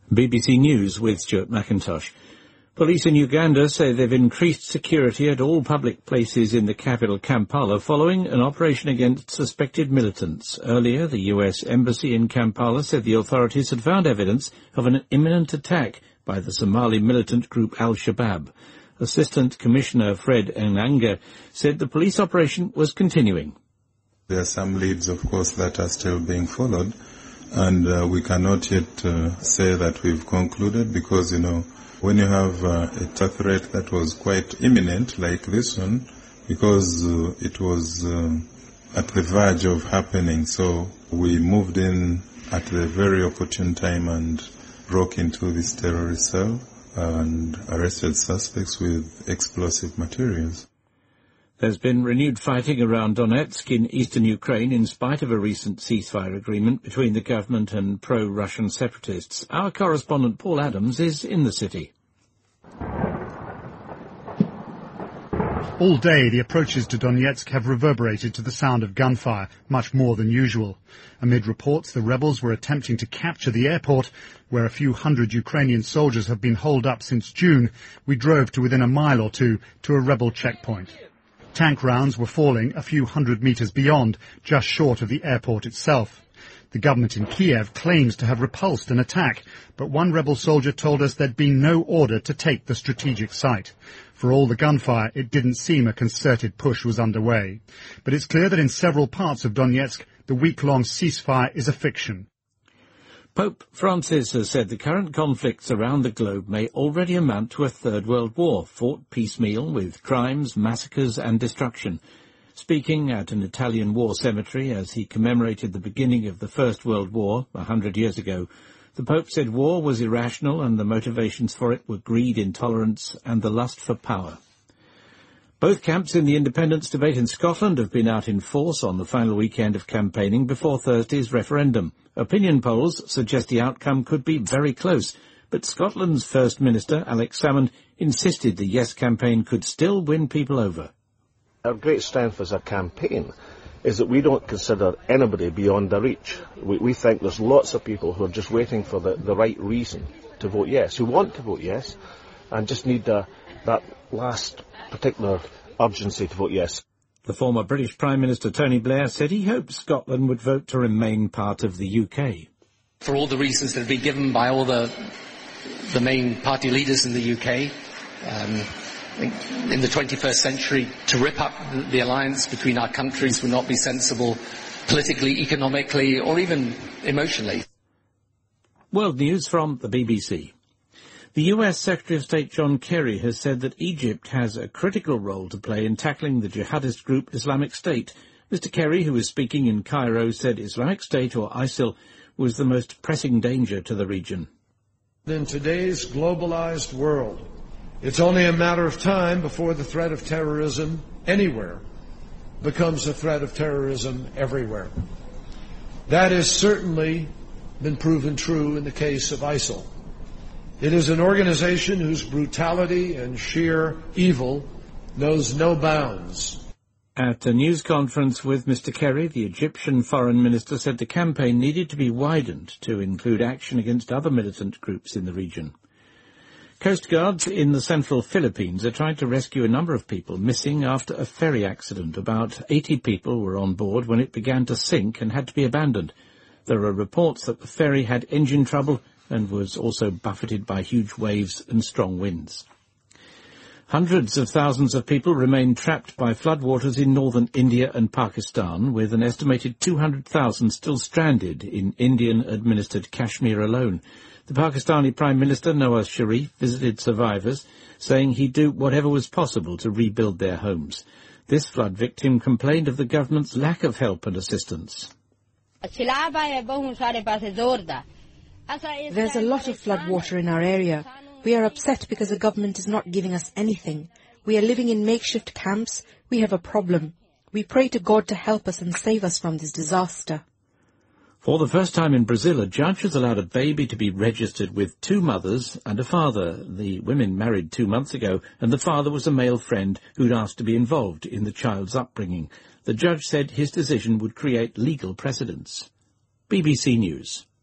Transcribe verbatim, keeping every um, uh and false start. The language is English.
B B C News with Stuart McIntosh. Police in Uganda say they've increased security at all public places in the capital Kampala following an operation against suspected militants. Earlier, the U S Embassy in Kampala said the authorities had found evidence of an imminent attack by the Somali militant group Al-Shabaab. Assistant Commissioner Fred Enanga said the police operation was continuing. There are some leads, of course, that are still being followed, and uh, we cannot yet uh, say that we've concluded because, you know, when you have uh, a threat that was quite imminent like this one, because uh, it was uh, at the verge of happening, so we moved in at the very opportune time and broke into this terrorist cell and arrested suspects with explosive materials. There's been renewed fighting around Donetsk in eastern Ukraine in spite of a recent ceasefire agreement between the government and pro-Russian separatists. Our correspondent Paul Adams is in the city. All day, the approaches to Donetsk have reverberated to the sound of gunfire, much more than usual. Amid reports the rebels were attempting to capture the airport, where a few hundred Ukrainian soldiers have been holed up since June, we drove to within a mile or two to a rebel checkpoint. Tank rounds were falling a few hundred metres beyond, just short of the airport itself. The government in Kiev claims to have repulsed an attack, but one rebel soldier told us there'd been no order to take the strategic site. For all the gunfire, it didn't seem a concerted push was underway. But it's clear that in several parts of Donetsk, the week-long ceasefire is a fiction. Pope Francis has said the current conflicts around the globe may already amount to a Third World War, fought piecemeal with crimes, massacres and destruction. Speaking at an Italian war cemetery as he commemorated the beginning of the First World War a hundred years ago, the Pope said war was irrational and the motivations for it were greed, intolerance and the lust for power. Both camps in the independence debate in Scotland have been out in force on the final weekend of campaigning before Thursday's referendum. Opinion polls suggest the outcome could be very close, but Scotland's First Minister, Alex Salmond, insisted the Yes campaign could still win people over. Our great strength as a campaign is that we don't consider anybody beyond our reach. We, we think there's lots of people who are just waiting for the, the right reason to vote yes, who want to vote yes, and just need uh, that last particular urgency to vote yes. The former British Prime Minister Tony Blair said he hoped Scotland would vote to remain part of the U K. For all the reasons that have been given by all the, the main party leaders in the U K, um, in the twenty-first century, to rip up the alliance between our countries would not be sensible politically, economically, or even emotionally. World news from the B B C. The U S Secretary of State John Kerry has said that Egypt has a critical role to play in tackling the jihadist group Islamic State. Mister Kerry, who was speaking in Cairo, said Islamic State, or ISIL, was the most pressing danger to the region. In today's globalized world, it's only a matter of time before the threat of terrorism anywhere becomes a threat of terrorism everywhere. That has certainly been proven true in the case of ISIL. It is an organization whose brutality and sheer evil knows no bounds. At a news conference with Mister Kerry, the Egyptian foreign minister said the campaign needed to be widened to include action against other militant groups in the region. Coast Guards in the central Philippines are trying to rescue a number of people missing after a ferry accident. About eighty people were on board when it began to sink and had to be abandoned. There are reports that the ferry had engine trouble and was also buffeted by huge waves and strong winds. Hundreds of thousands of people remain trapped by floodwaters in northern India and Pakistan, with an estimated two hundred thousand still stranded in Indian-administered Kashmir alone. The Pakistani Prime Minister Nawaz Sharif visited survivors, saying he'd do whatever was possible to rebuild their homes. This flood victim complained of the government's lack of help and assistance. There's a lot of flood water in our area. We are upset because the government is not giving us anything. We are living in makeshift camps. We have a problem. We pray to God to help us and save us from this disaster. For the first time in Brazil, a judge has allowed a baby to be registered with two mothers and a father. The women married two months ago, and the father was a male friend who'd asked to be involved in the child's upbringing. The judge said his decision would create legal precedents. B B C News.